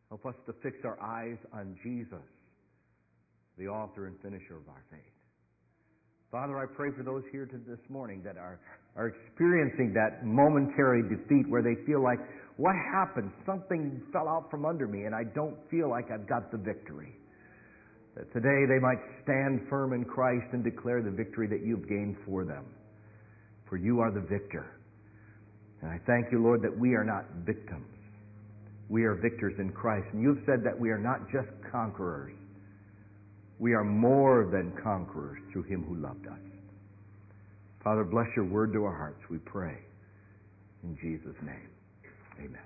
Help us to fix our eyes on Jesus, the author and finisher of our faith. Father, I pray for those here this morning that are experiencing that momentary defeat where they feel like, what happened? Something fell out from under me and I don't feel like I've got the victory. That today they might stand firm in Christ and declare the victory that you've gained for them. For you are the victor. And I thank you, Lord, that we are not victims. We are victors in Christ. And you've said that we are not just conquerors. We are more than conquerors through Him who loved us. Father, bless your word to our hearts, we pray. In Jesus' name, amen.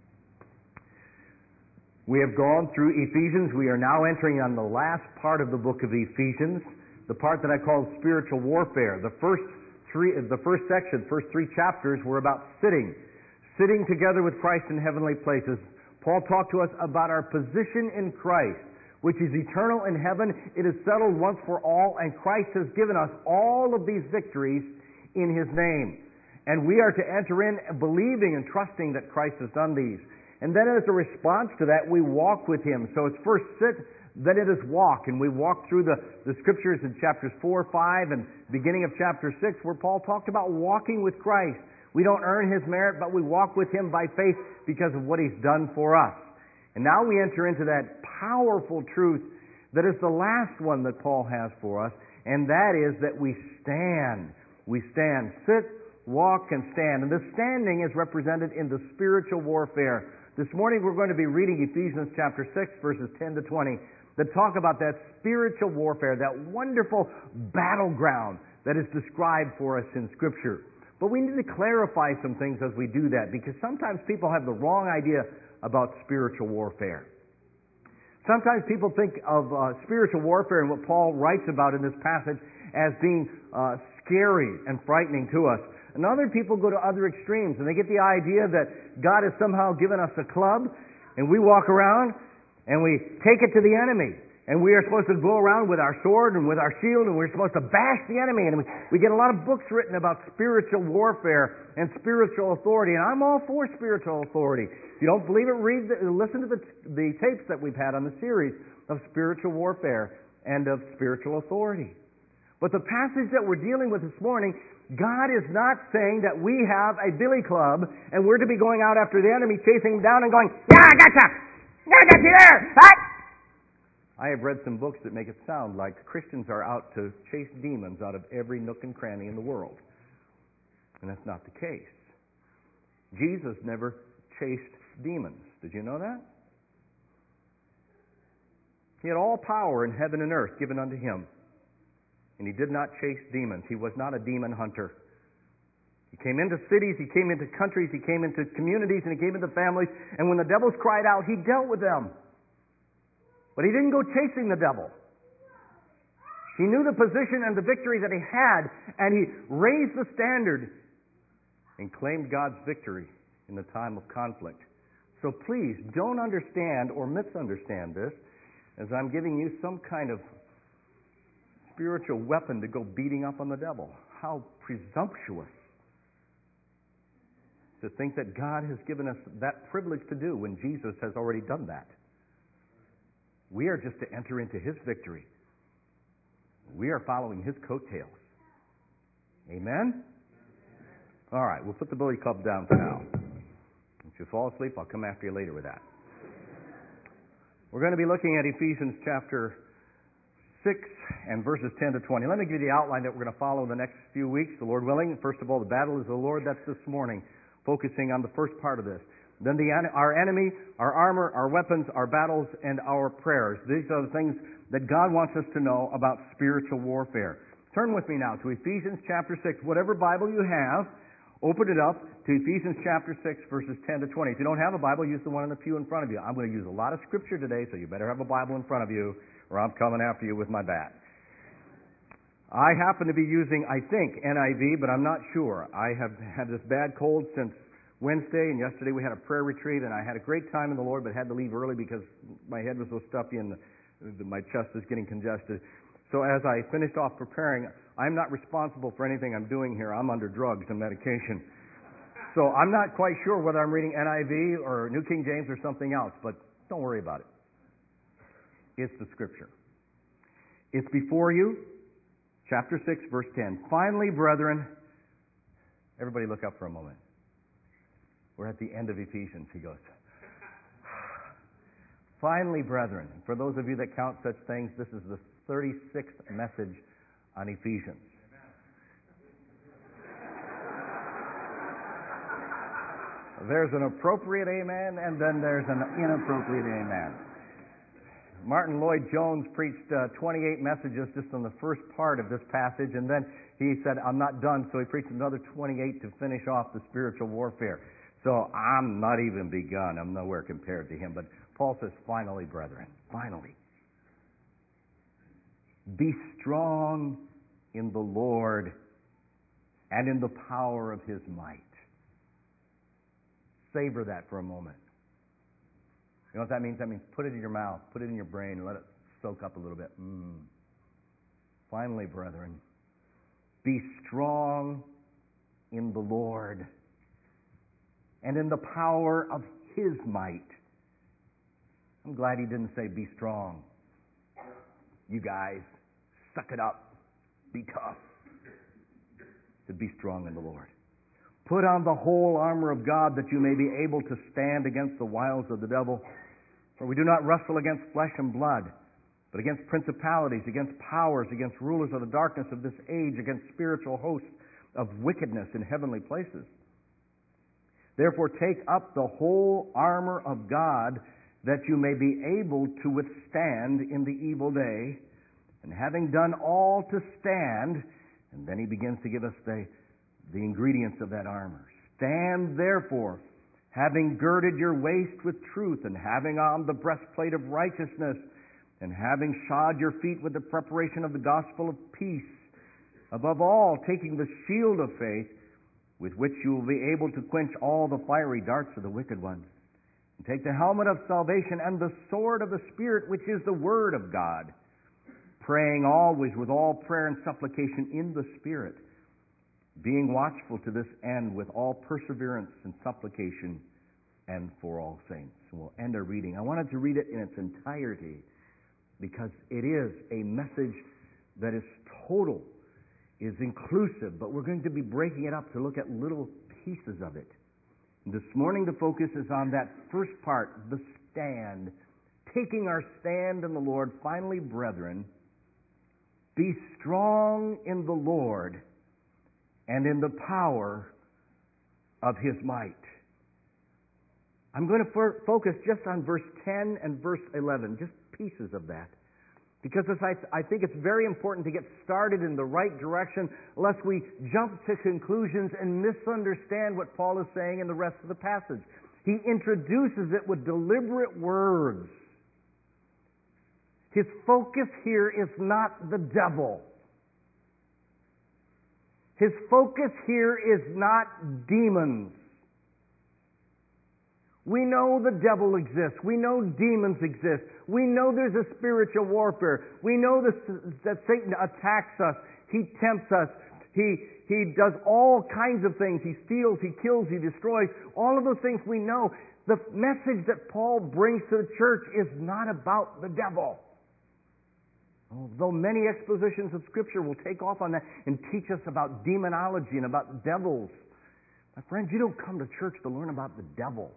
We have gone through Ephesians. We are now entering on the last part of the book of Ephesians, the part that I call spiritual warfare. The first three chapters were about sitting together with Christ in heavenly places. Paul talked to us about our position in Christ, which is eternal in heaven. It is settled once for all, and Christ has given us all of these victories in His name. And we are to enter in believing and trusting that Christ has done these. And then as a response to that, we walk with Him. So it's first sit, then it is walk. And we walk through the scriptures in chapters 4, 5, and beginning of chapter 6, where Paul talked about walking with Christ. We don't earn His merit, but we walk with Him by faith because of what He's done for us. And now we enter into that powerful truth that is the last one that Paul has for us, and that is that we stand. We stand. Sit, walk, and stand. And the standing is represented in the spiritual warfare. This morning we're going to be reading Ephesians chapter 6, verses 10 to 20, that talk about that spiritual warfare, that wonderful battleground that is described for us in Scripture. But we need to clarify some things as we do that, because sometimes people have the wrong idea about spiritual warfare. Sometimes people think of spiritual warfare and what Paul writes about in this passage as being scary and frightening to us. And other people go to other extremes, and they get the idea that God has somehow given us a club, and we walk around and we take it to the enemy. And we are supposed to go around with our sword and with our shield, and we're supposed to bash the enemy. And we get a lot of books written about spiritual warfare and spiritual authority. And I'm all for spiritual authority. If you don't believe it, listen to the tapes that we've had on the series of spiritual warfare and of spiritual authority. But the passage that we're dealing with this morning, God is not saying that we have a billy club and we're to be going out after the enemy, chasing him down and going, "Yeah, I gotcha! I got you there! What?" I have read some books that make it sound like Christians are out to chase demons out of every nook and cranny in the world. And that's not the case. Jesus never chased demons. Did you know that? He had all power in heaven and earth given unto Him. And He did not chase demons. He was not a demon hunter. He came into cities, He came into countries, He came into communities, and He came into families. And when the devils cried out, He dealt with them. But He didn't go chasing the devil. He knew the position and the victory that He had, and He raised the standard and claimed God's victory in the time of conflict. So please, don't understand or misunderstand this as I'm giving you some kind of spiritual weapon to go beating up on the devil. How presumptuous to think that God has given us that privilege to do when Jesus has already done that. We are just to enter into His victory. We are following His coattails. Amen? All right, we'll put the billy club down for now. If you fall asleep, I'll come after you later with that. We're going to be looking at Ephesians chapter 6 and verses 10 to 20. Let me give you the outline that we're going to follow the next few weeks, the Lord willing. First of all, the battle is the Lord. That's this morning, focusing on the first part of this. Then our enemy, our armor, our weapons, our battles, and our prayers. These are the things that God wants us to know about spiritual warfare. Turn with me now to Ephesians chapter 6. Whatever Bible you have, open it up to Ephesians chapter 6, verses 10 to 20. If you don't have a Bible, use the one in the pew in front of you. I'm going to use a lot of Scripture today, so you better have a Bible in front of you, or I'm coming after you with my bat. I happen to be using, I think, NIV, but I'm not sure. I have had this bad cold since Wednesday, and yesterday we had a prayer retreat, and I had a great time in the Lord, but had to leave early because my head was so stuffy and my chest is getting congested. So as I finished off preparing, I'm not responsible for anything I'm doing here. I'm under drugs and medication. So I'm not quite sure whether I'm reading NIV or New King James or something else, but don't worry about it. It's the Scripture. It's before you, chapter 6, verse 10. Finally, brethren, everybody look up for a moment. We're at the end of Ephesians, he goes. Finally, brethren, for those of you that count such things, this is the 36th message on Ephesians. There's an appropriate amen, and then there's an inappropriate amen. Martin Lloyd-Jones preached 28 messages just on the first part of this passage, and then he said, I'm not done, so he preached another 28 to finish off the spiritual warfare. So I'm not even begun. I'm nowhere compared to him. But Paul says, finally, brethren, finally, be strong in the Lord and in the power of His might. Savor that for a moment. You know what that means? That means put it in your mouth, put it in your brain, and let it soak up a little bit. Finally, brethren, be strong in the Lord and in the power of His might. I'm glad he didn't say be strong. You guys, suck it up. Be tough. To be strong in the Lord. Put on the whole armor of God that you may be able to stand against the wiles of the devil. For we do not wrestle against flesh and blood, but against principalities, against powers, against rulers of the darkness of this age, against spiritual hosts of wickedness in heavenly places. Therefore take up the whole armor of God that you may be able to withstand in the evil day, and having done all to stand, and then he begins to give us the ingredients of that armor. Stand therefore, having girded your waist with truth, and having on the breastplate of righteousness, and having shod your feet with the preparation of the gospel of peace. Above all, taking the shield of faith, with which you will be able to quench all the fiery darts of the wicked one. And take the helmet of salvation and the sword of the Spirit, which is the Word of God, praying always with all prayer and supplication in the Spirit, being watchful to this end with all perseverance and supplication and for all saints. And we'll end our reading. I wanted to read it in its entirety because it is a message that is total, is inclusive, but we're going to be breaking it up to look at little pieces of it. And this morning the focus is on that first part, the stand. Taking our stand in the Lord. Finally, brethren, be strong in the Lord and in the power of His might. I'm going to focus just on verse 10 and verse 11, just pieces of that. Because I think it's very important to get started in the right direction, lest we jump to conclusions and misunderstand what Paul is saying in the rest of the passage. He introduces it with deliberate words. His focus here is not the devil. His focus here is not demons. We know the devil exists. We know demons exist. We know there's a spiritual warfare. We know that Satan attacks us. He tempts us. He does all kinds of things. He steals, he kills, he destroys. All of those things we know. The message that Paul brings to the church is not about the devil. Although many expositions of Scripture will take off on that and teach us about demonology and about devils. My friends, you don't come to church to learn about the devil.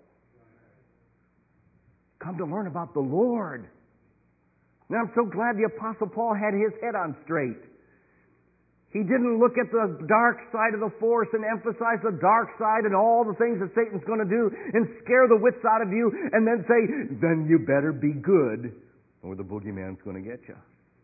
Come to learn about the Lord. And I'm so glad the Apostle Paul had his head on straight. He didn't look at the dark side of the force and emphasize the dark side and all the things that Satan's going to do and scare the wits out of you and then say, then you better be good or the boogeyman's going to get you.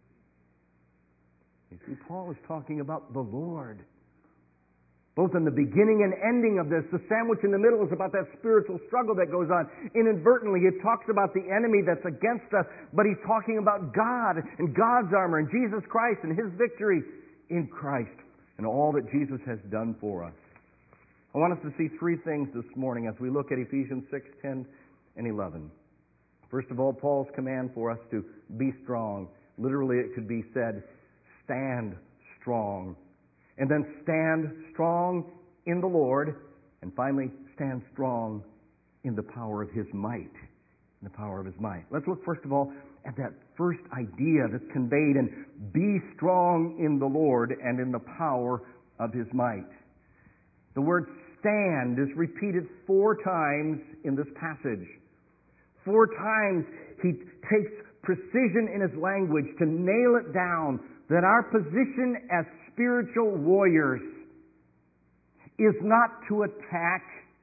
You see, Paul is talking about the Lord. Both in the beginning and ending of this, the sandwich in the middle is about that spiritual struggle that goes on. Inadvertently, it talks about the enemy that's against us, but he's talking about God and God's armor and Jesus Christ and His victory in Christ and all that Jesus has done for us. I want us to see three things this morning as we look at Ephesians 6, 10, and 11. First of all, Paul's command for us to be strong. Literally, it could be said, stand strong. And then stand strong in the Lord And finally, stand strong in the power of His might. In the power of His might. Let's look first of all at that first idea that's conveyed in be strong in the Lord and in the power of His might. The word stand is repeated 4 times in this passage. 4 times he takes precision in his language to nail it down that our position as spiritual warriors is not to attack,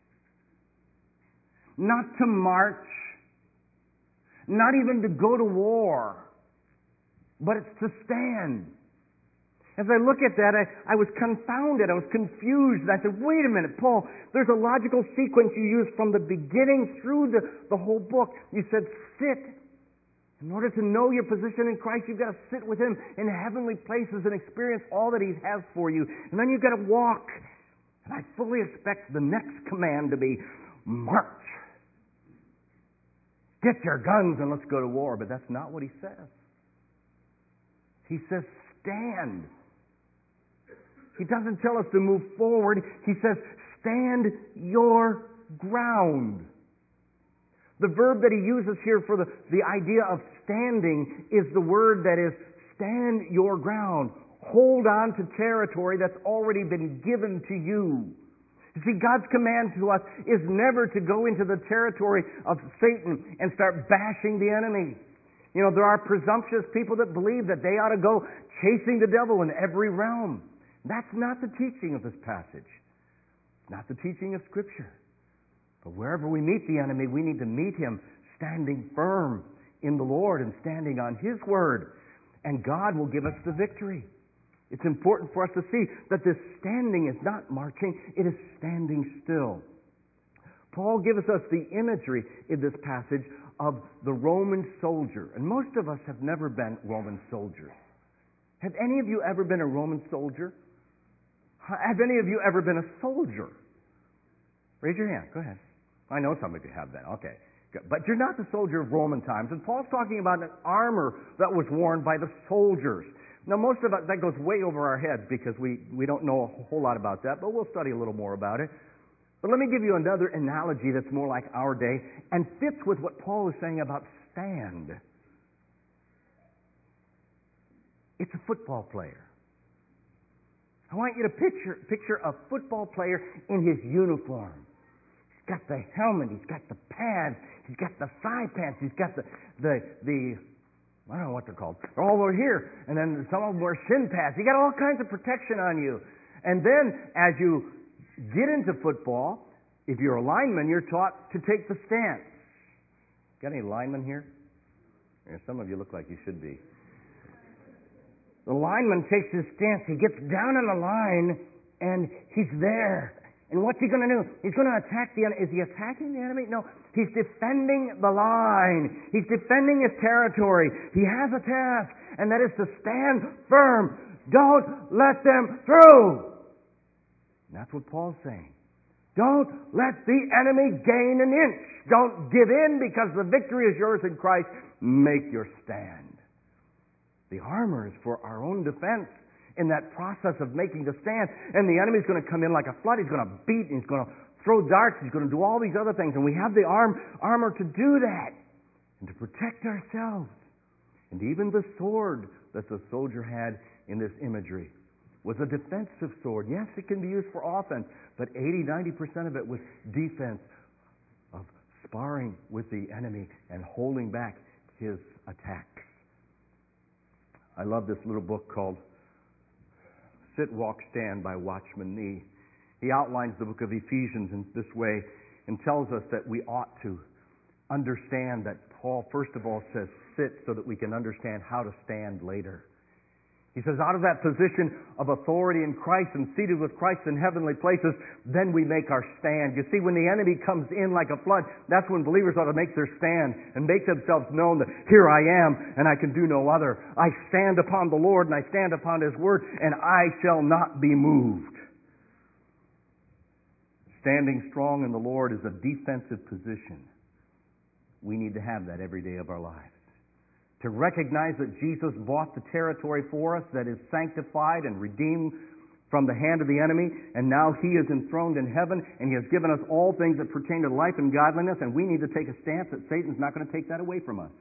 not to march, not even to go to war, but it's to stand. As I look at that, I was confounded. I was confused. I said, wait a minute, Paul, there's a logical sequence you use from the beginning through the whole book. You said, sit. In order to know your position in Christ, you've got to sit with Him in heavenly places and experience all that He has for you. And then you've got to walk. And I fully expect the next command to be, march. Get your guns and let's go to war. But that's not what He says. He says, stand. He doesn't tell us to move forward. He says, stand your ground. The verb that he uses here for the idea of standing is the word that is stand your ground. Hold on to territory that's already been given to you. You see, God's command to us is never to go into the territory of Satan and start bashing the enemy. You know, there are presumptuous people that believe that they ought to go chasing the devil in every realm. That's not the teaching of this passage. Not the teaching of Scripture. But wherever we meet the enemy, we need to meet him standing firm in the Lord and standing on His Word. And God will give us the victory. It's important for us to see that this standing is not marching, it is standing still. Paul gives us the imagery in this passage of the Roman soldier. And most of us have never been Roman soldiers. Have any of you ever been a Roman soldier? Have any of you ever been a soldier? Raise your hand. Go ahead. I know some of you have been. Okay. Good. But you're not the soldier of Roman times. And Paul's talking about an armor that was worn by the soldiers. Now, most of us, that goes way over our heads because we don't know a whole lot about that, but we'll study a little more about it. But let me give you another analogy that's more like our day and fits with what Paul is saying about stand. It's a football player. I want you to picture a football player in his uniform. He's got the helmet, he's got the pads, he's got the thigh pants, he's got the I don't know what they're called. They're all over here. And then some of them wear shin pads. You got all kinds of protection on you. And then as you get into football, if you're a lineman, you're taught to take the stance. Got any linemen here? Yeah, some of you look like you should be. The lineman takes his stance. He gets down on the line, and he's there. And what's he going to do? He's going to attack the enemy. Is he attacking the enemy? No. He's defending the line. He's defending his territory. He has a task, and that is to stand firm. Don't let them through. And that's what Paul's saying. Don't let the enemy gain an inch. Don't give in because the victory is yours in Christ. Make your stand. The armor is for our own defense in that process of making the stand. And the enemy's going to come in like a flood. He's going to beat and he's going to throw darts. He's going to do all these other things. And we have the armor to do that and to protect ourselves. And even the sword that the soldier had in this imagery was a defensive sword. Yes, it can be used for offense, but 80-90% of it was defense, of sparring with the enemy and holding back his attacks. I love this little book called Sit, Walk, Stand by Watchman Nee. He outlines the book of Ephesians in this way and tells us that we ought to understand that Paul, first of all, says sit so that we can understand how to stand later. He says, out of that position of authority in Christ and seated with Christ in heavenly places, then we make our stand. You see, when the enemy comes in like a flood, that's when believers ought to make their stand and make themselves known that here I am and I can do no other. I stand upon the Lord and I stand upon His Word and I shall not be moved. Standing strong in the Lord is a defensive position. We need to have that every day of our lives. To recognize that Jesus bought the territory for us that is sanctified and redeemed from the hand of the enemy, and now He is enthroned in heaven, and He has given us all things that pertain to life and godliness, and we need to take a stance that Satan's not going to take that away from us.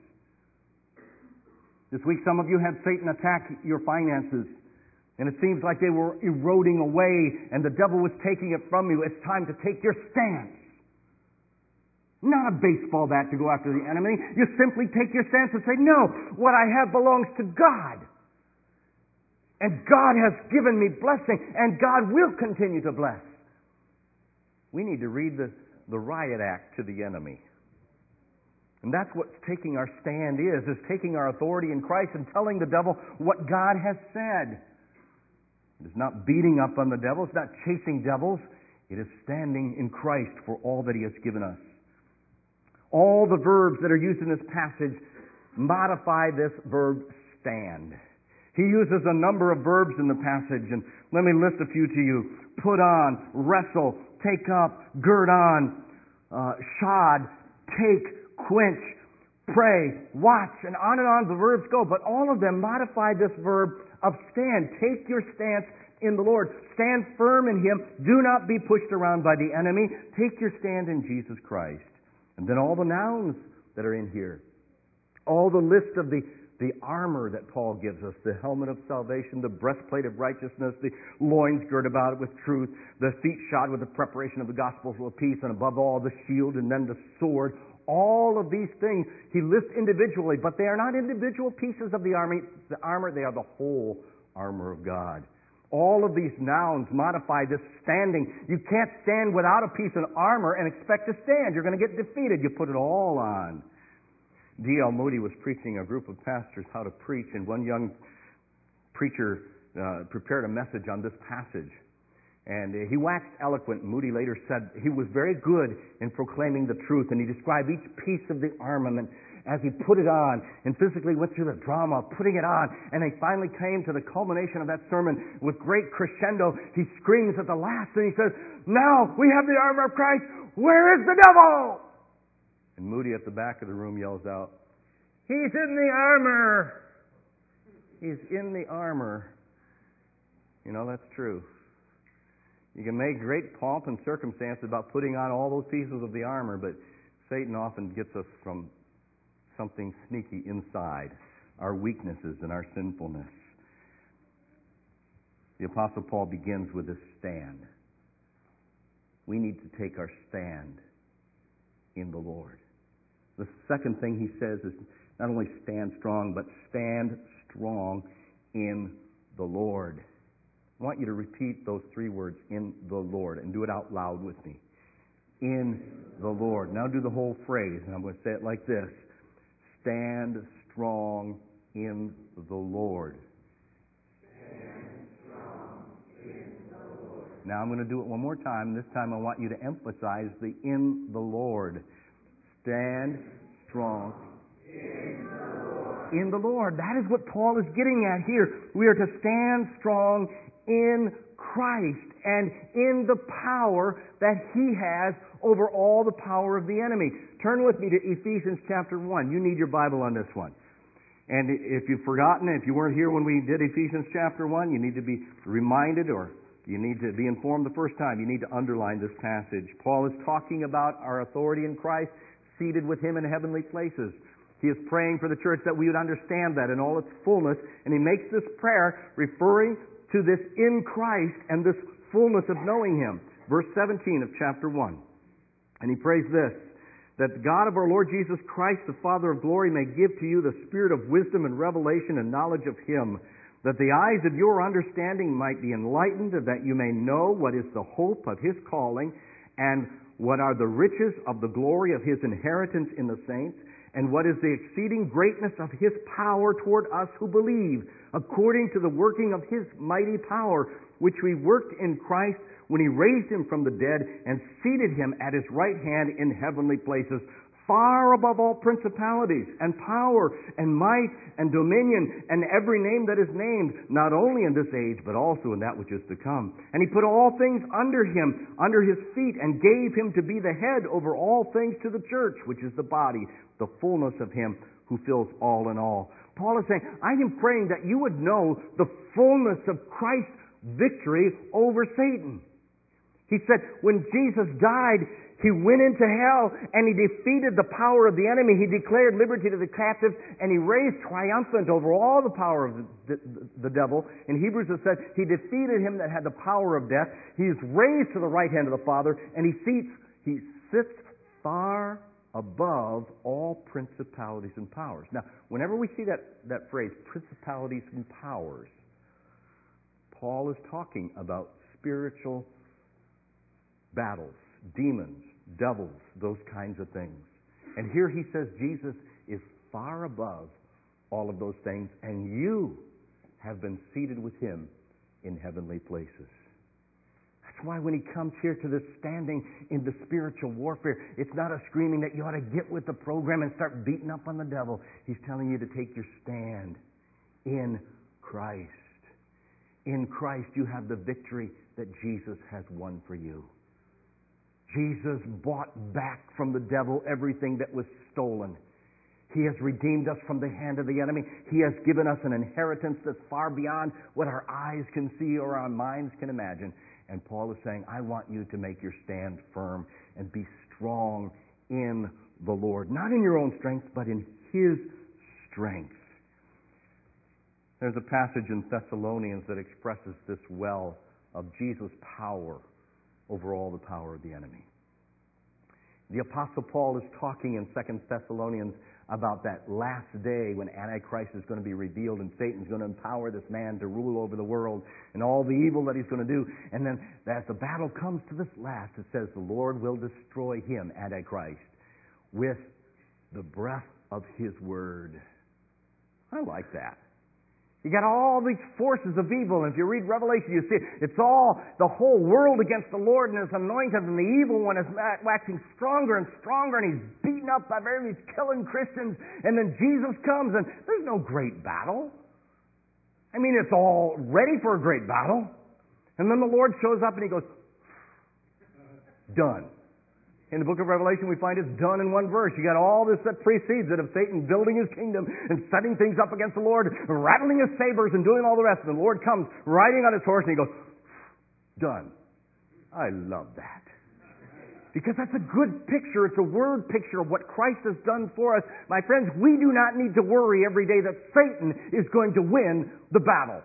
This week some of you had Satan attack your finances, and it seems like they were eroding away, and the devil was taking it from you. It's time to take your stance. Not a baseball bat to go after the enemy. You simply take your stance and say, no, what I have belongs to God. And God has given me blessing, and God will continue to bless. We need to read the riot act to the enemy. And that's what taking our stand is taking our authority in Christ and telling the devil what God has said. It is not beating up on the devil. It's not chasing devils. It is standing in Christ for all that He has given us. All the verbs that are used in this passage modify this verb stand. He uses a number of verbs in the passage, and let me list a few to you. Put on, wrestle, take up, gird on, shod, take, quench, pray, watch, and on the verbs go. But all of them modify this verb of stand. Take your stance in the Lord. Stand firm in Him. Do not be pushed around by the enemy. Take your stand in Jesus Christ. And then all the nouns that are in here. All the list of the armor that Paul gives us, the helmet of salvation, the breastplate of righteousness, the loins girt about with truth, the feet shod with the preparation of the gospel of peace, and above all the shield, and then the sword. All of these things he lists individually, but they are not individual pieces of the armor. They are the whole armor of God. All of these nouns modify this standing. You can't stand without a piece of armor and expect to stand. You're going to get defeated. You put it all on. D.L. Moody was preaching a group of pastors how to preach, and one young preacher prepared a message on this passage. And he waxed eloquent. Moody later said he was very good in proclaiming the truth, and he described each piece of the armament as he put it on, and physically went through the drama of putting it on, and he finally came to the culmination of that sermon with great crescendo. He screams at the last, and he says, "Now we have the armor of Christ. Where is the devil?" And Moody at the back of the room yells out, "He's in the armor." He's in the armor. You know, that's true. You can make great pomp and circumstance about putting on all those pieces of the armor, but Satan often gets us from something sneaky inside, our weaknesses and our sinfulness. The Apostle Paul begins with this stand. We need to take our stand in the Lord. The second thing he says is not only stand strong, but stand strong in the Lord. I want you to repeat those three words, in the Lord, and do it out loud with me. In the Lord. Now do the whole phrase, and I'm going to say it like this. Stand strong in the Lord. Stand strong in the Lord. Now I'm going to do it one more time. This time I want you to emphasize the in the Lord. Stand strong in the Lord. In the Lord. That is what Paul is getting at here. We are to stand strong in Christ and in the power that He has over all the power of the enemy. Turn with me to Ephesians chapter 1. You need your Bible on this one. And if you've forgotten, if you weren't here when we did Ephesians chapter 1, you need to be reminded, or you need to be informed the first time. You need to underline this passage. Paul is talking about our authority in Christ, seated with Him in heavenly places. He is praying for the church that we would understand that in all its fullness. And he makes this prayer referring to this in Christ and this fullness of knowing Him. Verse 17 of chapter 1. And he prays this, that the God of our Lord Jesus Christ, the Father of glory, may give to you the spirit of wisdom and revelation and knowledge of Him, that the eyes of your understanding might be enlightened, and that you may know what is the hope of His calling, and what are the riches of the glory of His inheritance in the saints, and what is the exceeding greatness of His power toward us who believe, according to the working of His mighty power, which we worked in Christ when He raised Him from the dead and seated Him at His right hand in heavenly places, far above all principalities and power and might and dominion and every name that is named, not only in this age, but also in that which is to come. And He put all things under Him, under His feet, and gave Him to be the head over all things to the church, which is the body, the fullness of Him who fills all in all. Paul is saying, I am praying that you would know the fullness of Christ's victory over Satan. He said when Jesus died, He went into hell and He defeated the power of the enemy. He declared liberty to the captives and He raised triumphant over all the power of the devil. In Hebrews it said He defeated him that had the power of death. He is raised to the right hand of the Father and He sits far above all principalities and powers. Now, whenever we see that phrase, principalities and powers, Paul is talking about spiritual battles, demons, devils, those kinds of things. And here he says Jesus is far above all of those things, and you have been seated with Him in heavenly places. That's why when he comes here to this standing in the spiritual warfare, it's not a screaming that you ought to get with the program and start beating up on the devil. He's telling you to take your stand in Christ. In Christ you have the victory that Jesus has won for you. Jesus bought back from the devil everything that was stolen. He has redeemed us from the hand of the enemy. He has given us an inheritance that's far beyond what our eyes can see or our minds can imagine. And Paul is saying, I want you to make your stand firm and be strong in the Lord. Not in your own strength, but in His strength. There's a passage in Thessalonians that expresses this well of Jesus' power over all the power of the enemy. The Apostle Paul is talking in 2 Thessalonians about that last day when Antichrist is going to be revealed and Satan's going to empower this man to rule over the world and all the evil that he's going to do. And then as the battle comes to this last, it says the Lord will destroy him, Antichrist, with the breath of His word. I like that. You got all these forces of evil, and if you read Revelation, you see it's all the whole world against the Lord and His anointed, and the evil one is waxing stronger and stronger, and he's beaten up by everybody, he's killing Christians, and then Jesus comes, and there's no great battle. I mean, it's all ready for a great battle, and then the Lord shows up and He goes, done. In the book of Revelation, we find it's done in one verse. You got all this that precedes it of Satan building his kingdom and setting things up against the Lord, rattling his sabers and doing all the rest. And the Lord comes riding on His horse and He goes, done. I love that. Because that's a good picture. It's a word picture of what Christ has done for us. My friends, we do not need to worry every day that Satan is going to win the battle.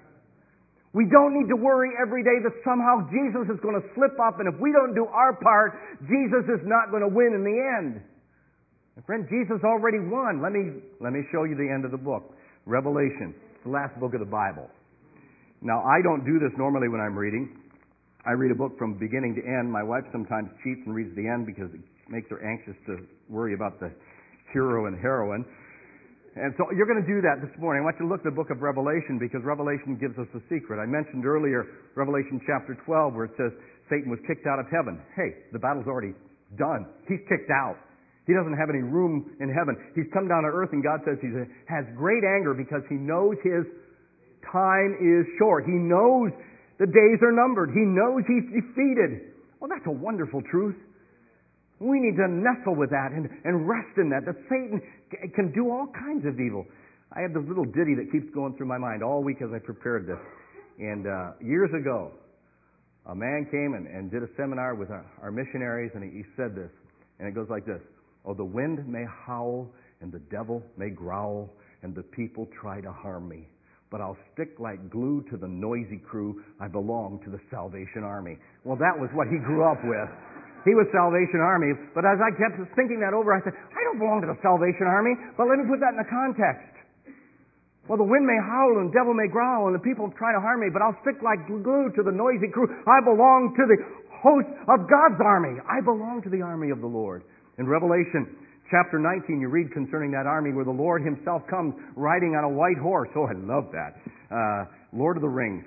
We don't need to worry every day that somehow Jesus is going to slip up, and if we don't do our part, Jesus is not going to win in the end. My friend, Jesus already won. Let me show you the end of the book. Revelation, the last book of the Bible. Now, I don't do this normally when I'm reading. I read a book from beginning to end. My wife sometimes cheats and reads the end because it makes her anxious to worry about the hero and heroine. And so you're going to do that this morning. I want you to look at the book of Revelation because Revelation gives us the secret. I mentioned earlier Revelation chapter 12 where it says Satan was kicked out of heaven. Hey, the battle's already done. He's kicked out. He doesn't have any room in heaven. He's come down to earth and God says He has great anger because He knows His time is short. He knows the days are numbered. He knows He's defeated. Well, that's a wonderful truth. We need to nestle with that and rest in that Satan can do all kinds of evil. I have this little ditty that keeps going through my mind all week as I prepared this. And years ago, a man came and did a seminar with our missionaries, and he said this, and it goes like this. Oh, the wind may howl, and the devil may growl, and the people try to harm me. But I'll stick like glue to the noisy crew. I belong to the Salvation Army. Well, that was what he grew up with. He was Salvation Army, but as I kept thinking that over, I said, I don't belong to the Salvation Army, but let me put that in the context. Well, the wind may howl and the devil may growl and the people try to harm me, but I'll stick like glue to the noisy crew. I belong to the host of God's army. I belong to the army of the Lord. In Revelation chapter 19, you read concerning that army where the Lord Himself comes riding on a white horse. Oh, I love that. Lord of the Rings.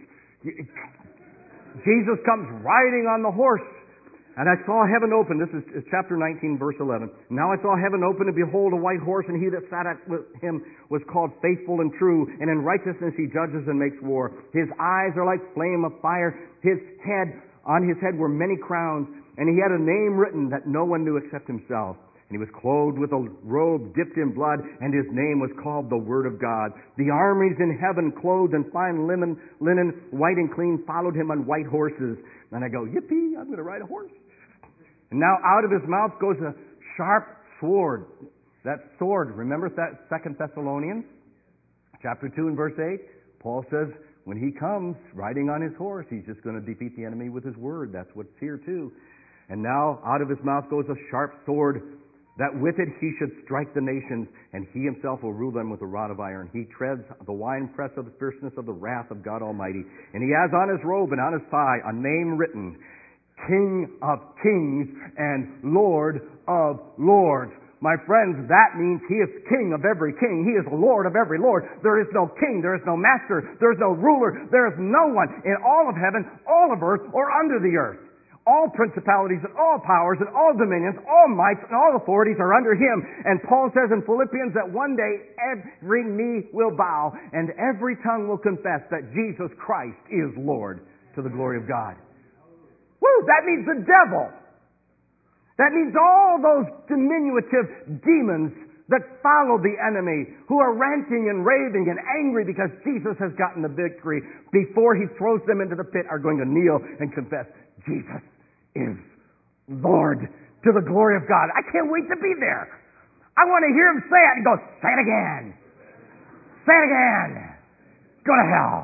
Jesus comes riding on the horse. And I saw heaven open. This is chapter 19, verse 11. Now I saw heaven open, and behold, a white horse, and he that sat with him was called Faithful and True, and in righteousness he judges and makes war. His eyes are like flame of fire. On his head were many crowns, and he had a name written that no one knew except himself. And he was clothed with a robe dipped in blood, and his name was called the Word of God. The armies in heaven, clothed in fine linen, white and clean, followed him on white horses. And I go, yippee, I'm going to ride a horse. And now out of his mouth goes a sharp sword. That sword, remember that 2 Thessalonians chapter 2 and verse 8? Paul says when he comes riding on his horse, he's just going to defeat the enemy with his word. That's what's here too. And now out of his mouth goes a sharp sword, that with it he should strike the nations, and he himself will rule them with a rod of iron. He treads the winepress of the fierceness of the wrath of God Almighty. And he has on his robe and on his thigh a name written, King of Kings and Lord of Lords. My friends, that means he is king of every king. He is Lord of every Lord. There is no king. There is no master. There is no ruler. There is no one in all of heaven, all of earth, or under the earth. All principalities and all powers and all dominions, all mights and all authorities are under him. And Paul says in Philippians that one day every knee will bow and every tongue will confess that Jesus Christ is Lord, to the glory of God. Woo! That means the devil. That means all those diminutive demons that follow the enemy, who are ranting and raving and angry because Jesus has gotten the victory, before he throws them into the pit, are going to kneel and confess, Jesus is Lord, to the glory of God. I can't wait to be there. I want to hear him say it and go, say it again. Say it again. Go to hell.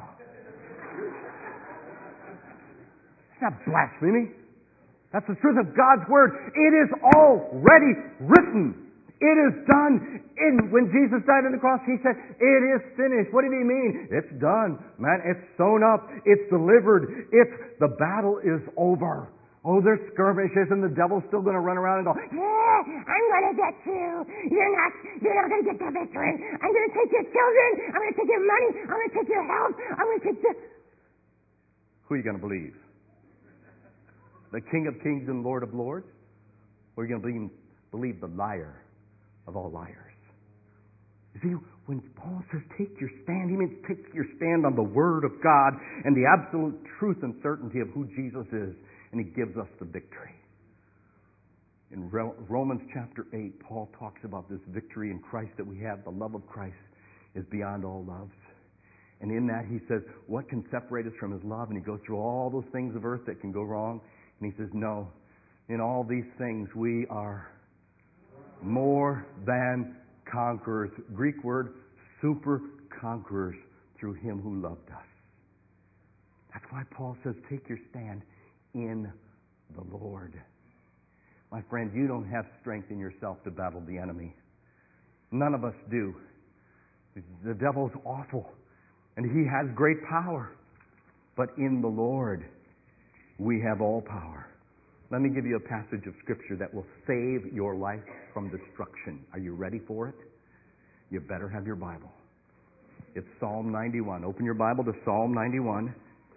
It's not blasphemy. That's the truth of God's Word. It is already written. It is done. When Jesus died on the cross, he said, it is finished. What did he mean? It's done. Man, it's sewn up. It's delivered. The battle is over. Oh, there's skirmishes and the devil's still going to run around and go, yeah, I'm going to get you. You're not going to get the victory. I'm going to take your children. I'm going to take your money. I'm going to take your health. I'm going to take your... Who are you going to believe? The King of Kings and Lord of Lords? Or are you going to believe the liar of all liars? You see, when Paul says take your stand, he means take your stand on the Word of God and the absolute truth and certainty of who Jesus is. And he gives us the victory. In Romans chapter 8, Paul talks about this victory in Christ that we have. The love of Christ is beyond all loves. And in that he says, what can separate us from his love? And he goes through all those things of earth that can go wrong. And he says, no, in all these things we are more than conquerors. Greek word, super conquerors, through him who loved us. That's why Paul says, take your stand in the Lord. My friend, you don't have strength in yourself to battle the enemy. None of us do. The devil's awful, and he has great power. But in the Lord, we have all power. Let me give you a passage of Scripture that will save your life from destruction. Are you ready for it? You better have your Bible. It's Psalm 91. Open your Bible to Psalm 91.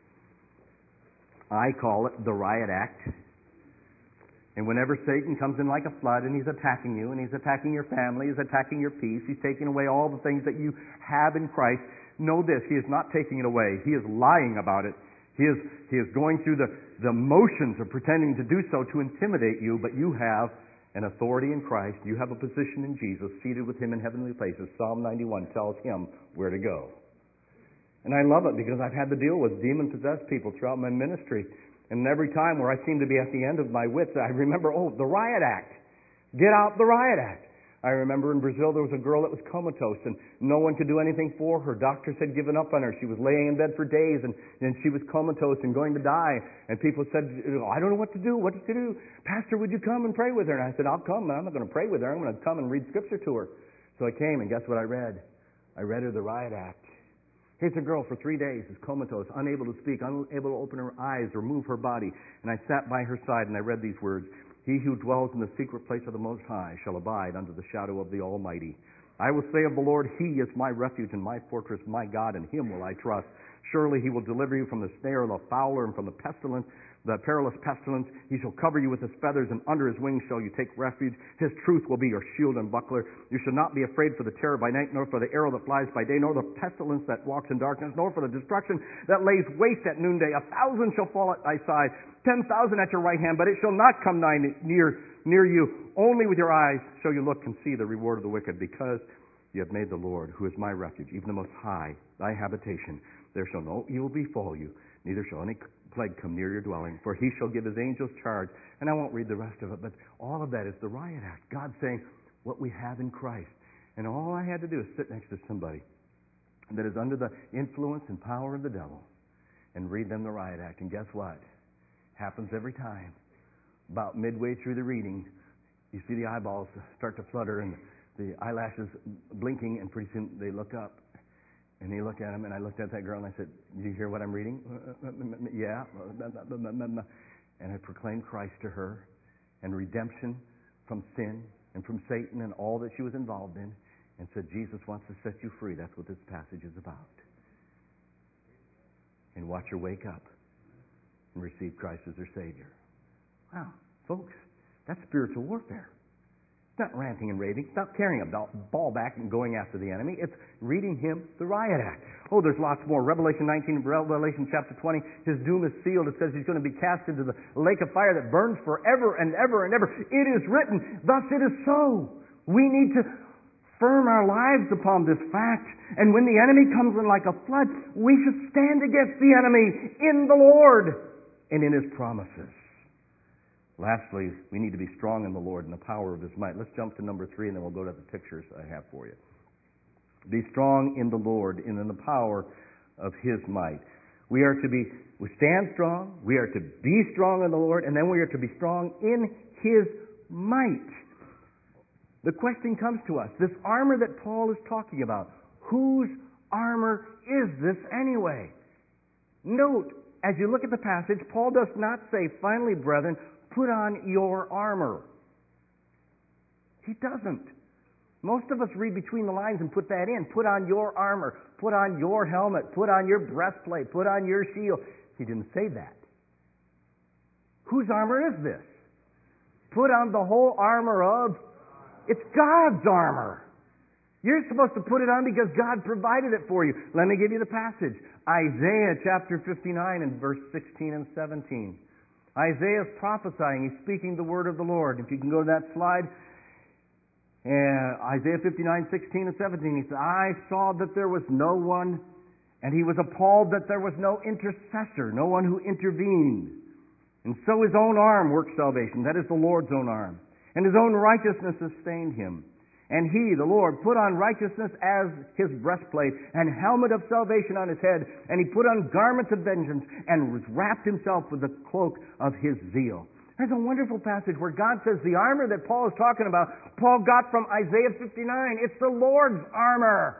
I call it the riot act. And whenever Satan comes in like a flood and he's attacking you, and he's attacking your family, he's attacking your peace, he's taking away all the things that you have in Christ, know this, he is not taking it away. He is lying about it. He is going through the motions of pretending to do so to intimidate you, but you have an authority in Christ. You have a position in Jesus, seated with him in heavenly places. Psalm 91 tells him where to go. And I love it because I've had to deal with demon-possessed people throughout my ministry. And every time where I seem to be at the end of my wits, I remember, the riot act. Get out the riot act. I remember in Brazil there was a girl that was comatose and no one could do anything for her. Doctors had given up on her. She was laying in bed for days and she was comatose and going to die. And people said, I don't know what to do. What to do? Pastor, would you come and pray with her? And I said, I'll come, but I'm not going to pray with her. I'm going to come and read Scripture to her. So I came, and guess what I read? I read her the riot act. Here's a girl for 3 days is comatose, unable to speak, unable to open her eyes or move her body. And I sat by her side and I read these words. He who dwells in the secret place of the Most High shall abide under the shadow of the Almighty. I will say of the Lord, He is my refuge and my fortress, my God, in Him will I trust. Surely He will deliver you from the snare of the fowler and from the pestilence, the perilous pestilence. He shall cover you with His feathers, and under His wings shall you take refuge. His truth will be your shield and buckler. You shall not be afraid for the terror by night, nor for the arrow that flies by day, nor the pestilence that walks in darkness, nor for the destruction that lays waste at noonday. 1,000 shall fall at thy side, 10,000 at your right hand, but it shall not come nigh near near you. Only with your eyes shall you look and see the reward of the wicked, because you have made the Lord, who is my refuge, even the Most High, thy habitation. There shall no evil befall you, neither shall any plague come near your dwelling, for he shall give his angels charge. And I won't read the rest of it, but all of that is the riot act. God saying what we have in Christ. And all I had to do is sit next to somebody that is under the influence and power of the devil and read them the riot act. And guess what? Happens every time. About midway through the reading, you see the eyeballs start to flutter and the eyelashes blinking, and pretty soon they look up. And they look at him, and I looked at that girl and I said, "Do you hear what I'm reading?" "Yeah." And I proclaimed Christ to her and redemption from sin and from Satan and all that she was involved in, and said, "Jesus wants to set you free. That's what this passage is about." And watch her wake up and receive Christ as her Savior. Wow, folks, that's spiritual warfare. It's not ranting and raving. It's not carrying a ball back and going after the enemy. It's reading him the riot act. Oh, there's lots more. Revelation 19, Revelation chapter 20, his doom is sealed. It says he's going to be cast into the lake of fire that burns forever and ever and ever. It is written, thus it is so. We need to firm our lives upon this fact. And when the enemy comes in like a flood, we should stand against the enemy in the Lord and in his promises. Lastly, we need to be strong in the Lord and the power of his might. Let's jump to number 3, and then we'll go to the pictures I have for you. Be strong in the Lord and in the power of his might. We stand strong, we are to be strong in the Lord, and then we are to be strong in his might. The question comes to us, this armor that Paul is talking about, whose armor is this anyway? Note, as you look at the passage, Paul does not say, "Finally, brethren, put on your armor." He doesn't. Most of us read between the lines and put that in. Put on your armor. Put on your helmet. Put on your breastplate. Put on your shield. He didn't say that. Whose armor is this? Put on the whole armor of... It's God's armor. You're supposed to put it on because God provided it for you. Let me give you the passage. Isaiah chapter 59 and verse 16 and 17. Isaiah is prophesying. He's speaking the word of the Lord. If you can go to that slide. Isaiah 59, 16 and 17. He said, "I saw that there was no one, and he was appalled that there was no intercessor, no one who intervened. And so his own arm worked salvation." That is the Lord's own arm. "And his own righteousness sustained him. And he, the Lord, put on righteousness as his breastplate, and helmet of salvation on his head. And he put on garments of vengeance, and wrapped himself with the cloak of his zeal." There's a wonderful passage where God says the armor that Paul is talking about, Paul got from Isaiah 59. It's the Lord's armor.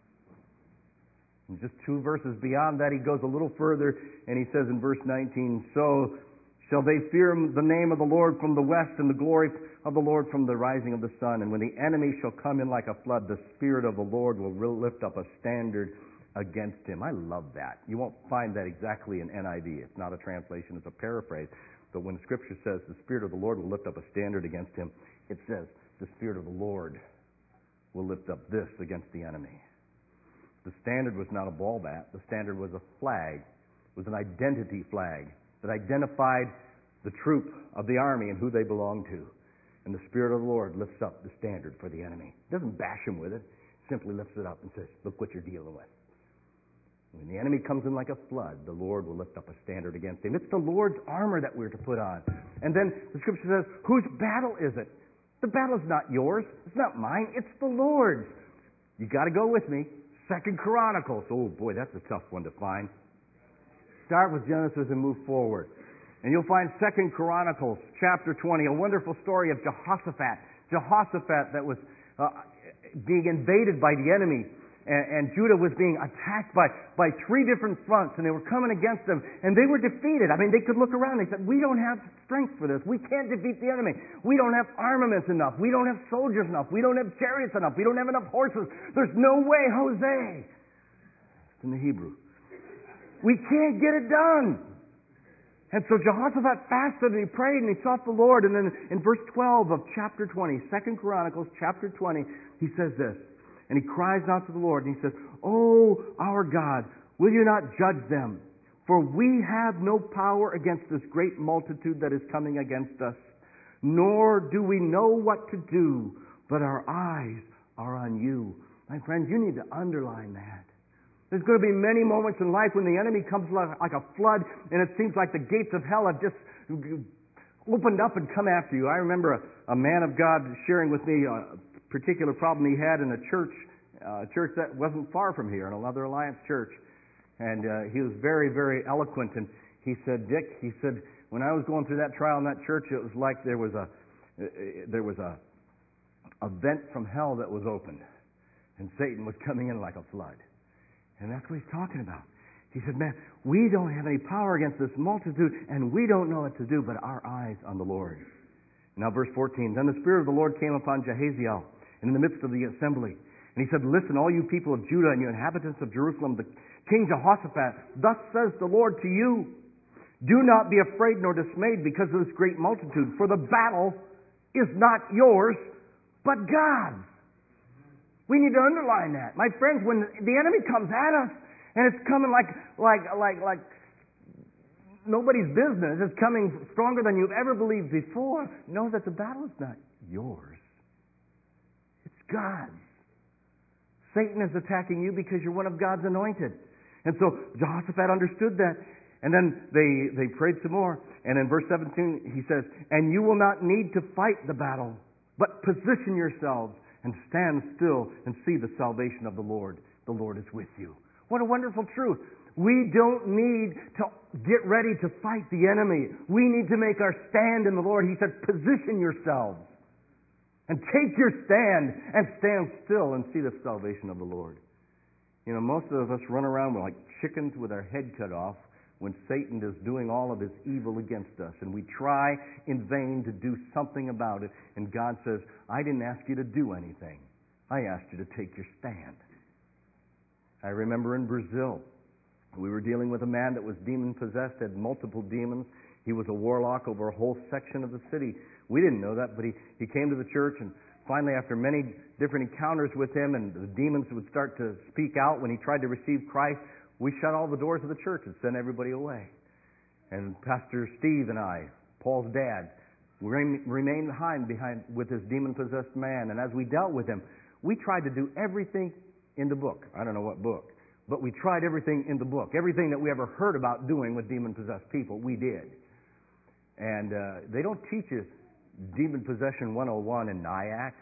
And just 2 verses beyond that, he goes a little further, and he says in verse 19, "So shall they fear the name of the Lord from the west, and the glory of the Lord from the rising of the sun. And when the enemy shall come in like a flood, the Spirit of the Lord will lift up a standard against him." I love that. You won't find that exactly in NIV. It's not a translation, it's a paraphrase. But when Scripture says the Spirit of the Lord will lift up a standard against him, it says the Spirit of the Lord will lift up this against the enemy. The standard was not a ball bat. The standard was a flag. It was an identity flag that identified the troop of the army and who they belonged to. And the Spirit of the Lord lifts up the standard for the enemy. He doesn't bash him with it. He simply lifts it up and says, "Look what you're dealing with." When the enemy comes in like a flood, the Lord will lift up a standard against him. It's the Lord's armor that we're to put on. And then the Scripture says, whose battle is it? The battle's not yours. It's not mine. It's the Lord's. You got to go with me. 2 Chronicles. Oh boy, that's a tough one to find. Start with Genesis and move forward. And you'll find 2 Chronicles chapter 20, a wonderful story of Jehoshaphat. Jehoshaphat that was being invaded by the enemy. And Judah was being attacked by 3 different fronts, and they were coming against them, and they were defeated. I mean, they could look around. They said, "We don't have strength for this. We can't defeat the enemy. We don't have armaments enough. We don't have soldiers enough. We don't have chariots enough. We don't have enough horses. There's no way, Jose." It's in the Hebrew. "We can't get it done." And so Jehoshaphat fasted and he prayed and he sought the Lord. And then in verse 12 of chapter 20, 2 Chronicles chapter 20, he says this. And he cries out to the Lord and he says, "Oh, our God, will you not judge them? For we have no power against this great multitude that is coming against us. nor do we know what to do, but our eyes are on you. My friends, you need to underline that. There's going to be many moments in life when the enemy comes like a flood, and it seems like the gates of hell have just opened up and come after you. I remember a man of God sharing with me a particular problem he had in a church that wasn't far from here, an Another Alliance church. And he was very, very eloquent. And he said, Dick, he said, when I was going through that trial in that church, it was like there was a vent from hell that was opened, and Satan was coming in like a flood. And that's what he's talking about. He said, man, we don't have any power against this multitude, and we don't know what to do, but our eyes on the Lord. Now verse 14, then the Spirit of the Lord came upon Jahaziel, and in the midst of the assembly. And he said, listen, all you people of Judah and you inhabitants of Jerusalem, the King Jehoshaphat, thus says the Lord to you, do not be afraid nor dismayed because of this great multitude, for the battle is not yours, but God's. We need to underline that. My friends, when the enemy comes at us, and it's coming like nobody's business, it's coming stronger than you've ever believed before, know that the battle is not yours. It's God's. Satan is attacking you because you're one of God's anointed. And so Jehoshaphat understood that. And then they prayed some more. And in verse 17 he says, and you will not need to fight the battle, but position yourselves and stand still and see the salvation of the Lord. The Lord is with you. What a wonderful truth. We don't need to get ready to fight the enemy. We need to make our stand in the Lord. He said, position yourselves and take your stand and stand still and see the salvation of the Lord. You know, most of us run around like chickens with our head cut off when Satan is doing all of his evil against us. And we try in vain to do something about it. And God says, I didn't ask you to do anything. I asked you to take your stand. I remember in Brazil, we were dealing with a man that was demon-possessed, had multiple demons. He was a warlock over a whole section of the city. We didn't know that, but he came to the church, and finally, after many different encounters with him, and the demons would start to speak out when he tried to receive Christ, we shut all the doors of the church and sent everybody away. And Pastor Steve and I, Paul's dad, remained behind with this demon-possessed man. And as we dealt with him, we tried to do everything in the book. I don't know what book, but we tried everything in the book. Everything that we ever heard about doing with demon-possessed people, we did. And they don't teach us Demon Possession 101 in Nyack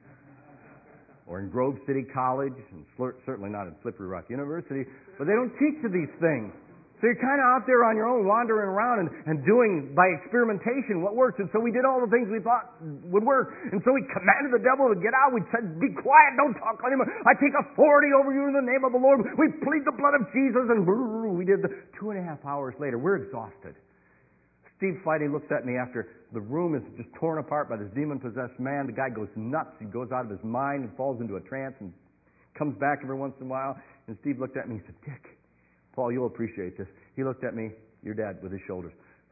or in Grove City College, and certainly not in Slippery Rock University, but they don't teach you these things. So you're kind of out there on your own, wandering around and doing by experimentation what works. And so we did all the things we thought would work. And so we commanded the devil to get out. We said, be quiet, don't talk anymore. I take authority over you in the name of the Lord. We plead the blood of Jesus. And we did 2.5 hours later. We're exhausted. Steve finally looks at me after the room is just torn apart by this demon-possessed man. The guy goes nuts. He goes out of his mind and falls into a trance and comes back every once in a while. And Steve looked at me and he said, Dick, Paul, you'll appreciate this. He looked at me, your dad, with his shoulders.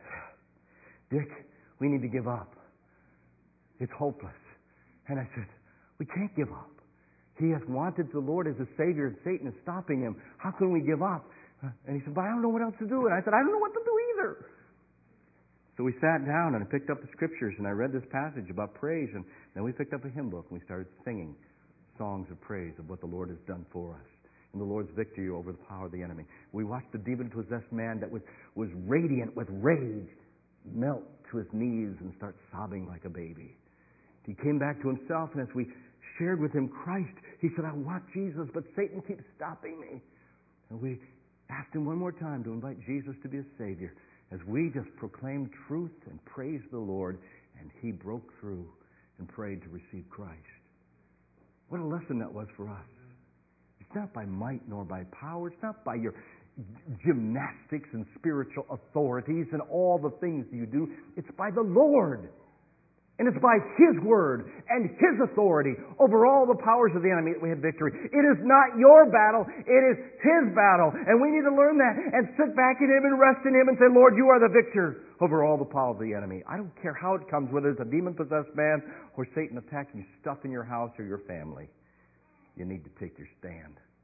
Dick, we need to give up. It's hopeless. And I said, we can't give up. He has wanted the Lord as a Savior, and Satan is stopping him. How can we give up? And he said, but I don't know what else to do. And I said, I don't know what to do either. So we sat down and I picked up the scriptures and I read this passage about praise, and then we picked up a hymn book and we started singing songs of praise of what the Lord has done for us and the Lord's victory over the power of the enemy. We watched the demon-possessed man that was radiant with rage melt to his knees and start sobbing like a baby. He came back to himself, and as we shared with him Christ, he said, I want Jesus, but Satan keeps stopping me. And we asked him one more time to invite Jesus to be his Savior. As we just proclaimed truth and praised the Lord, and he broke through and prayed to receive Christ. What a lesson that was for us. It's not by might nor by power. It's not by your gymnastics and spiritual authorities and all the things you do. It's by the Lord. And it's by His Word and His authority over all the powers of the enemy that we have victory. It is not your battle. It is His battle. And we need to learn that and sit back in Him and rest in Him and say, Lord, you are the victor over all the power of the enemy. I don't care how it comes, whether it's a demon-possessed man or Satan attacking you, stuff in your house or your family. You need to take your stand.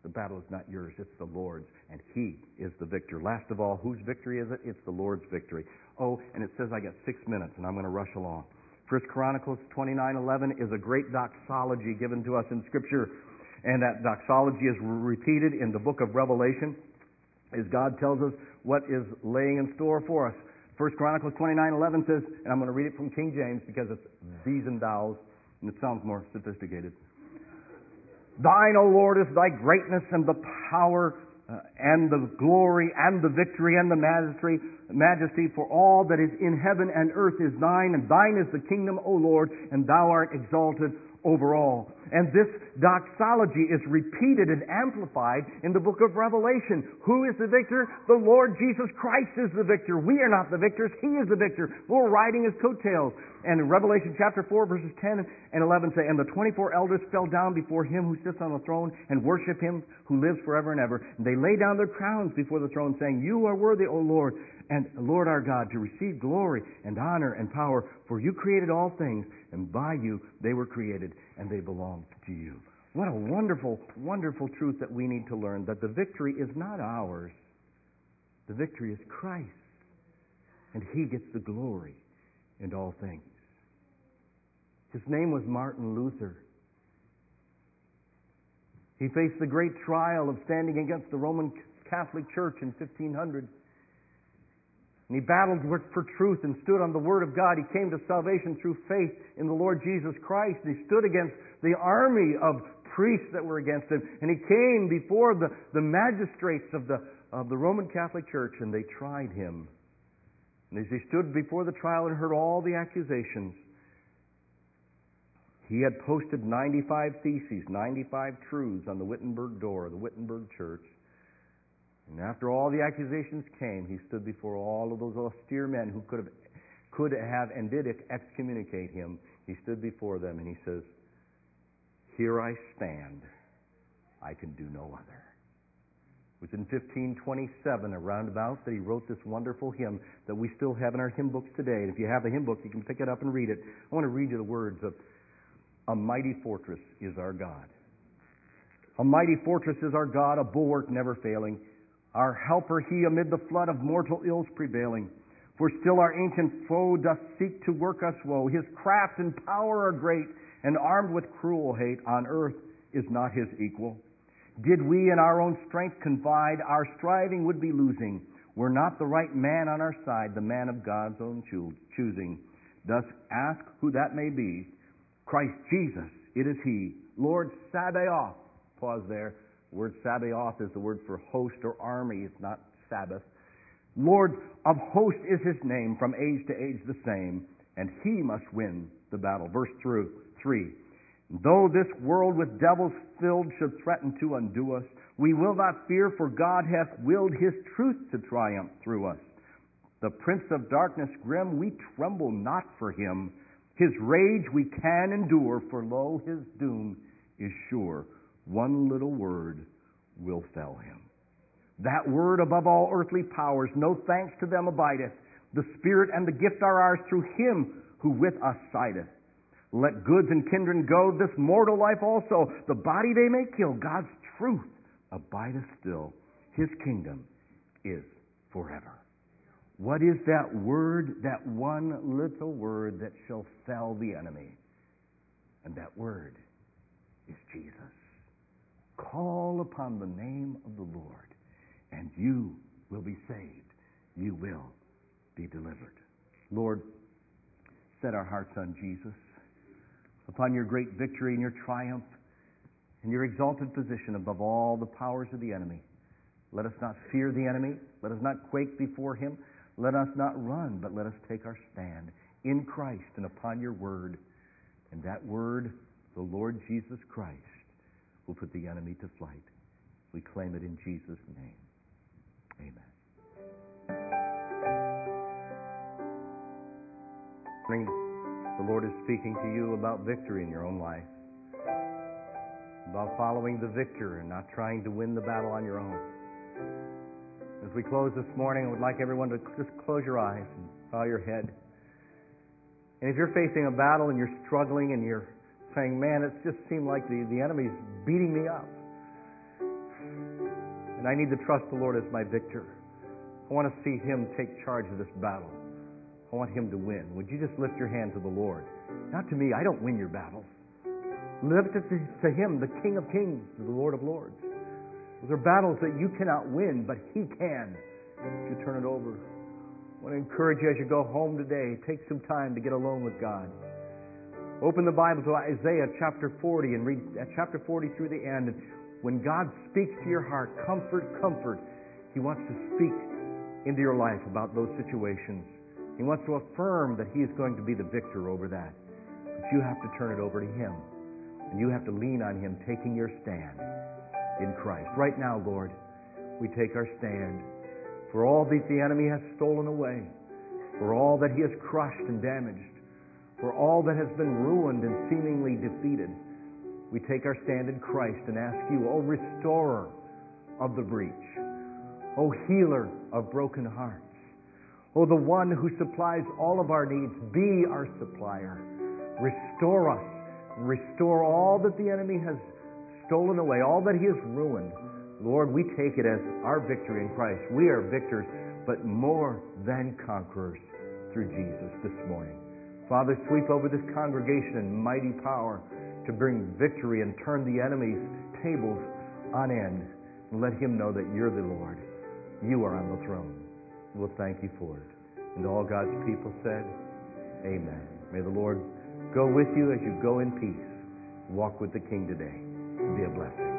The battle is not yours, it's the Lord's, and He is the victor. Last of all, whose victory is it? It's the Lord's victory. Oh, and it says I got 6 minutes, and I'm going to rush along. 1 Chronicles 29:11 is a great doxology given to us in Scripture, and that doxology is repeated in the book of Revelation as God tells us what is laying in store for us. 1 Chronicles 29:11 says, and I'm going to read it from King James because it's these and thous, and it sounds more sophisticated. Thine, O Lord, is thy greatness and the power and the glory and the victory and the majesty, for all that is in heaven and earth is thine, and thine is the kingdom, O Lord, and thou art exalted over all. And this doxology is repeated and amplified in the book of Revelation. Who is the victor? The Lord Jesus Christ is the victor. We are not the victors. He is the victor. We're riding His coattails. And in Revelation chapter 4, verses 10 and 11 say, And the 24 elders fell down before Him who sits on the throne and worship Him who lives forever and ever. And they lay down their crowns before the throne, saying, You are worthy, O Lord, and Lord our God, to receive glory and honor and power, for You created all things, and by You they were created, and they belong to You. What a wonderful, wonderful truth that we need to learn, that the victory is not ours. The victory is Christ, and He gets the glory in all things. His name was Martin Luther. He faced the great trial of standing against the Roman Catholic Church in 1500. And he battled for truth and stood on the Word of God. He came to salvation through faith in the Lord Jesus Christ. And he stood against the army of priests that were against him. And he came before the magistrates of the Roman Catholic Church, and they tried him. And as he stood before the trial and heard all the accusations, he had posted 95 theses, 95 truths on the Wittenberg door of the Wittenberg Church. And after all the accusations came, he stood before all of those austere men who could have and did excommunicate him. He stood before them and he says, Here I stand. I can do no other. It was in 1527, around about, that he wrote this wonderful hymn that we still have in our hymn books today. And if you have a hymn book, you can pick it up and read it. I want to read you the words of A mighty fortress is our God. A mighty fortress is our God, a bulwark never failing. Our helper He amid the flood of mortal ills prevailing. For still our ancient foe doth seek to work us woe. His craft and power are great, and armed with cruel hate, on earth is not His equal. Did we in our own strength confide, our striving would be losing. Were not the right man on our side, the man of God's own choosing. Thus ask who that may be. Christ Jesus, it is He. Lord Sabaoth. Pause there. The word Sabaoth is the word for host or army. It's not Sabbath. Lord of hosts is His name, from age to age the same, and He must win the battle. Verse 3. Though this world with devils filled should threaten to undo us, we will not fear, for God hath willed His truth to triumph through us. The prince of darkness grim, we tremble not for him. His rage we can endure, for lo, His doom is sure. One little word will fell him. That word above all earthly powers, no thanks to them abideth. The Spirit and the gift are ours through Him who with us sideth. Let goods and kindred go, this mortal life also. The body they may kill, God's truth abideth still. His kingdom is forever. What is that word, that one little word that shall fell the enemy? And that word is Jesus. Call upon the name of the Lord, and you will be saved. You will be delivered. Lord, set our hearts on Jesus, upon Your great victory and Your triumph, and Your exalted position above all the powers of the enemy. Let us not fear the enemy. Let us not quake before him. Let us not run, but let us take our stand in Christ and upon Your word. And that word, the Lord Jesus Christ, will put the enemy to flight. We claim it in Jesus' name. Amen. The Lord is speaking to you about victory in your own life, about following the victor and not trying to win the battle on your own. As we close this morning, I would like everyone to just close your eyes and bow your head. And if you're facing a battle and you're struggling and you're saying, man, it just seemed like the enemy's beating me up, And I need to trust the Lord as my victor. I want to see Him take charge of this battle. I want Him to win. Would you just lift your hand to the Lord? Not to me. I don't win your battles. Lift it to Him, the King of Kings, the Lord of Lords. Those are battles that you cannot win, but He can. If you turn it over. I want to encourage you as you go home today, take some time to get alone with God. Open the Bible to Isaiah chapter 40 and read chapter 40 through the end. And when God speaks to your heart, comfort, comfort, He wants to speak into your life about those situations. He wants to affirm that He is going to be the victor over that. But you have to turn it over to Him. And you have to lean on Him, taking your stand in Christ. Right now, Lord, we take our stand for all that the enemy has stolen away, for all that he has crushed and damaged, for all that has been ruined and seemingly defeated. We take our stand in Christ and ask you, O restorer of the breach, O healer of broken hearts, O the one who supplies all of our needs, be our supplier. Restore us. Restore all that the enemy has stolen away, all that he has ruined. Lord, we take it as our victory in Christ. We are victors, but more than conquerors through Jesus this morning. Father, sweep over this congregation in mighty power to bring victory and turn the enemy's tables on end. And let him know that you're the Lord. You are on the throne. We'll thank you for it. And all God's people said, amen. May the Lord go with you as you go in peace. Walk with the King today. Be a blessing.